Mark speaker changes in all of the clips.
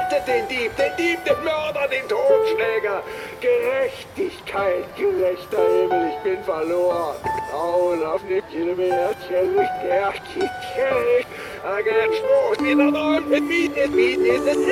Speaker 1: Rettet den Dieb, den Mörder, den Totschläger. Gerechtigkeit, gerechter Himmel, ich bin verloren. Raul auf dem Kilometer, der Kitchen. Again, Stoß, wieder neu, it meet,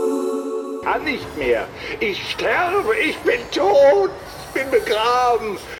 Speaker 1: Nicht mehr. Ich sterbe, ich bin tot, bin begraben.